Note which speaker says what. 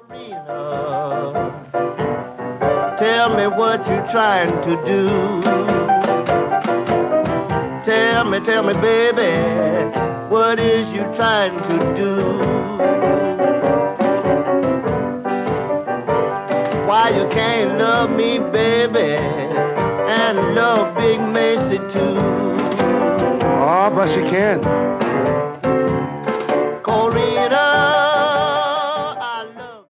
Speaker 1: Tell me what you're trying to do. Tell me, baby, what is you trying to do? Why you can't love me, baby, and love Big Macy too?
Speaker 2: Oh, but she can.